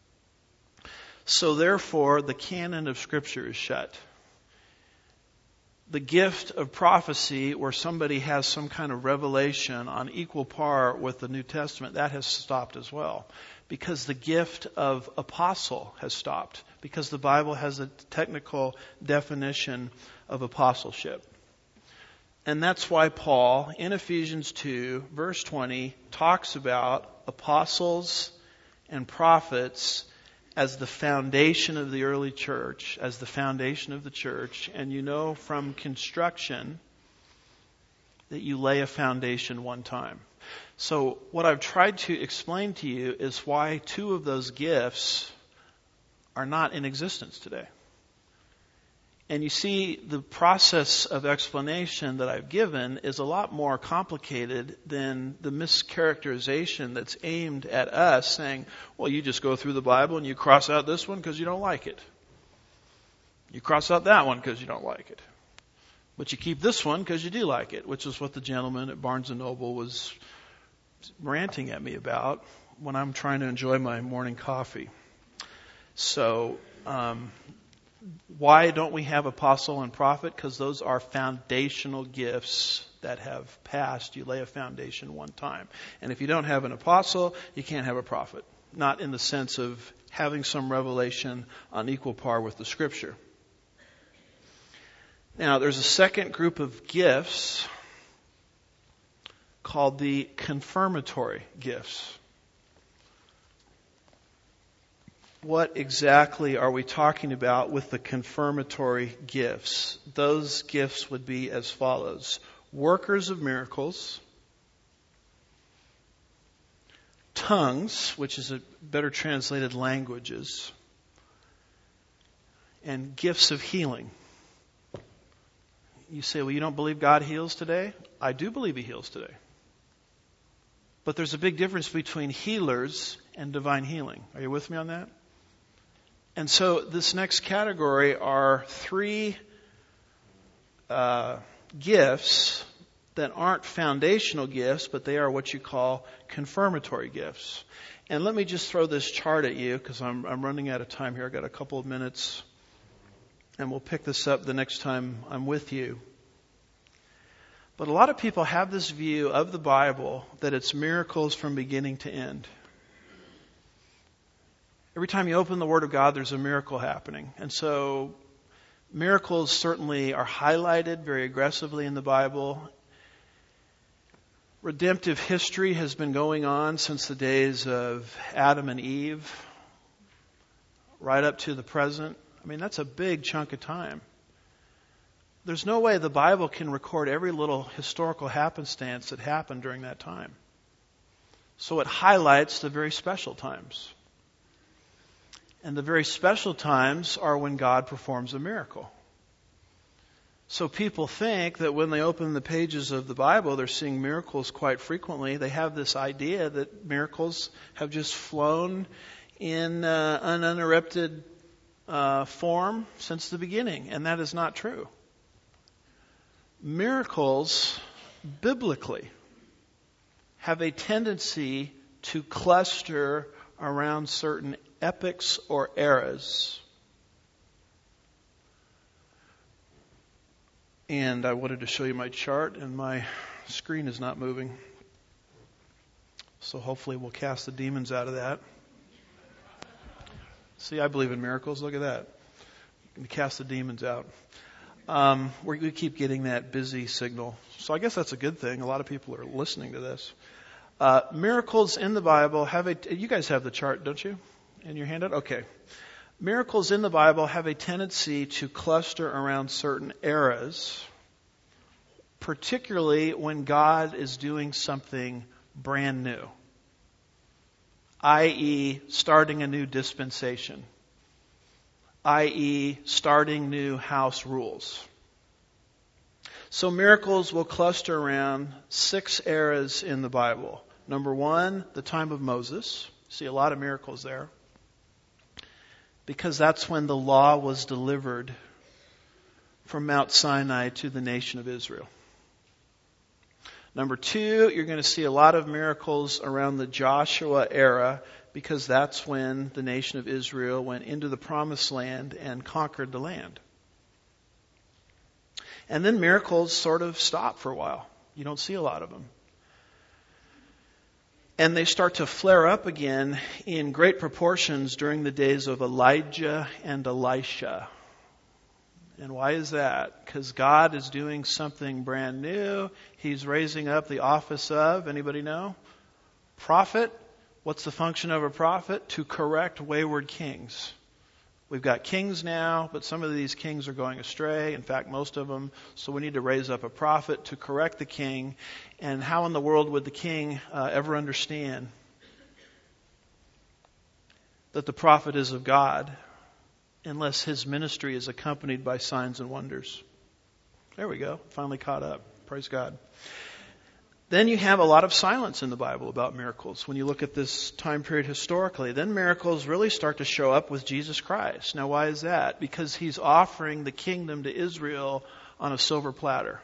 So therefore, the canon of Scripture is shut. The gift of prophecy, where somebody has some kind of revelation on equal par with the New Testament, that has stopped as well. Because the gift of apostle has stopped. Because the Bible has a technical definition of apostleship. And that's why Paul, in Ephesians 2, verse 20, talks about apostles and prophets as the foundation of the early church, as the foundation of the church. And you know from construction that you lay a foundation one time. So what I've tried to explain to you is why two of those gifts are not in existence today. And you see, the process of explanation that I've given is a lot more complicated than the mischaracterization that's aimed at us saying, well, you just go through the Bible and you cross out this one because you don't like it. You cross out that one because you don't like it. But you keep this one because you do like it, which is what the gentleman at Barnes & Noble was ranting at me about when I'm trying to enjoy my morning coffee. So, why don't we have apostle and prophet? Because those are foundational gifts that have passed. You lay a foundation one time. And if you don't have an apostle, you can't have a prophet. Not in the sense of having some revelation on equal par with the Scripture. Now, there's a second group of gifts called the confirmatory gifts. What exactly are we talking about with the confirmatory gifts? Those gifts would be as follows: workers of miracles, tongues, which is a better translated languages, and gifts of healing. You say, well, you don't believe God heals today? I do believe He heals today. But there's a big difference between healers and divine healing. Are you with me on that? And so this next category are three gifts that aren't foundational gifts, but they are what you call confirmatory gifts. And let me just throw this chart at you because I'm running out of time here. I've got a couple of minutes, and we'll pick this up the next time I'm with you. But a lot of people have this view of the Bible that it's miracles from beginning to end. Every time you open the Word of God, there's a miracle happening. And so miracles certainly are highlighted very aggressively in the Bible. Redemptive history has been going on since the days of Adam and Eve, right up to the present. I mean, that's a big chunk of time. There's no way the Bible can record every little historical happenstance that happened during that time. So it highlights the very special times. And the very special times are when God performs a miracle. So people think that when they open the pages of the Bible, they're seeing miracles quite frequently. They have this idea that miracles have just flown in an uninterrupted form since the beginning. And that is not true. Miracles, biblically, have a tendency to cluster around certain epochs or eras. And I wanted to show you my chart, and my screen is not moving. So hopefully we'll cast the demons out of that. See, I believe in miracles. Look at that. We cast the demons out. We keep getting that busy signal. So I guess that's a good thing. A lot of people are listening to this. Miracles in the Bible you guys have the chart, don't you? In your handout? Okay. Miracles in the Bible have a tendency to cluster around certain eras, particularly when God is doing something brand new, i.e., starting a new dispensation, i.e., starting new house rules. So miracles will cluster around 6 eras in the Bible. Number 1, the time of Moses. See a lot of miracles there. Because that's when the law was delivered from Mount Sinai to the nation of Israel. Number 2, you're going to see a lot of miracles around the Joshua era, because that's when the nation of Israel went into the promised land and conquered the land. And then miracles sort of stop for a while. You don't see a lot of them. And they start to flare up again in great proportions during the days of Elijah and Elisha. And why is that? Because God is doing something brand new. He's raising up the office of, anybody know? Prophet. What's the function of a prophet? To correct wayward kings. We've got kings now, but some of these kings are going astray. In fact, most of them. So we need to raise up a prophet to correct the king. And how in the world would the king ever understand that the prophet is of God unless his ministry is accompanied by signs and wonders? There we go. Finally caught up. Praise God. Then you have a lot of silence in the Bible about miracles. When you look at this time period historically, then miracles really start to show up with Jesus Christ. Now, why is that? Because he's offering the kingdom to Israel on a silver platter.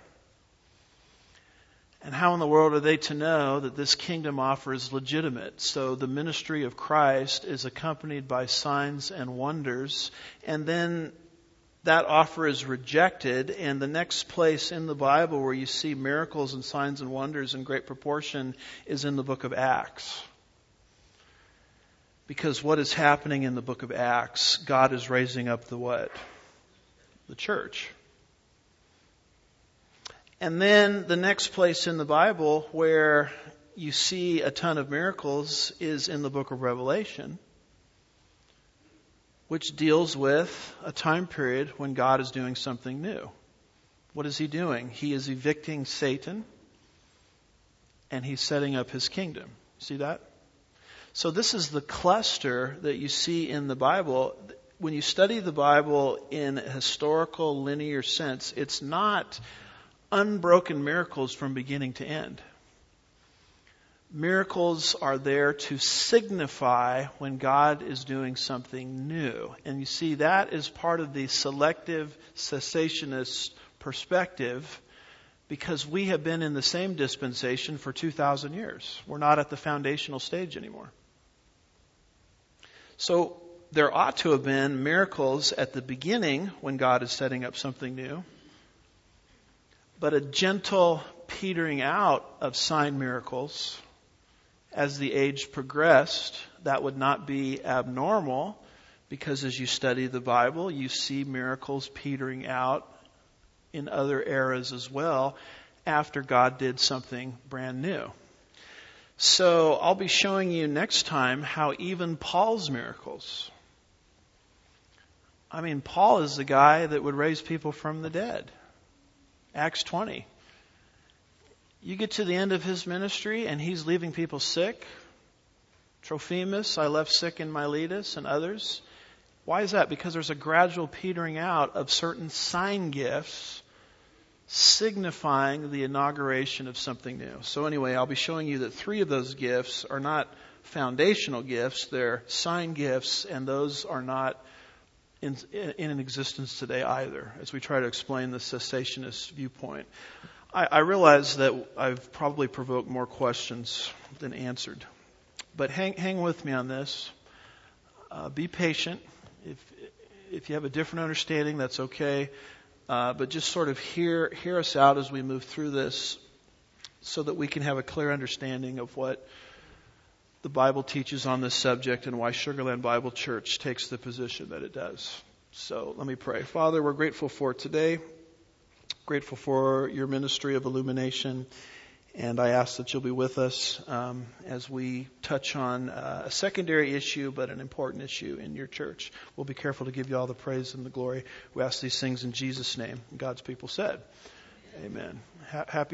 And how in the world are they to know that this kingdom offer is legitimate? So the ministry of Christ is accompanied by signs and wonders. And then that offer is rejected, and the next place in the Bible where you see miracles and signs and wonders in great proportion is in the book of Acts. Because what is happening in the book of Acts? God is raising up the what? The church. And then the next place in the Bible where you see a ton of miracles is in the book of Revelation, which deals with a time period when God is doing something new. What is he doing? He is evicting Satan, and he's setting up his kingdom. See that? So this is the cluster that you see in the Bible. When you study the Bible in a historical, linear sense, it's not unbroken miracles from beginning to end. Miracles are there to signify when God is doing something new. And you see, that is part of the selective cessationist perspective, because we have been in the same dispensation for 2,000 years. We're not at the foundational stage anymore. So there ought to have been miracles at the beginning when God is setting up something new, but a gentle petering out of sign miracles as the age progressed. That would not be abnormal, because as you study the Bible, you see miracles petering out in other eras as well after God did something brand new. So I'll be showing you next time how even Paul's miracles. Paul is the guy that would raise people from the dead. Acts 20. You get to the end of his ministry and he's leaving people sick. Trophimus, I left sick in Miletus, and others. Why is that? Because there's a gradual petering out of certain sign gifts signifying the inauguration of something new. So anyway, I'll be showing you that 3 of those gifts are not foundational gifts. They're sign gifts, and those are not in existence today either, as we try to explain the cessationist viewpoint. I realize that I've probably provoked more questions than answered. But hang with me on this. Be patient. If you have a different understanding, that's okay. But just sort of hear us out as we move through this, so that we can have a clear understanding of what the Bible teaches on this subject and why Sugar Land Bible Church takes the position that it does. So let me pray. Father, we're grateful for today. Grateful for your ministry of illumination, and I ask that you'll be with us as we touch on a secondary issue, but an important issue in your church. We'll be careful to give you all the praise and the glory. We ask these things in Jesus' name. God's people said, amen. Happy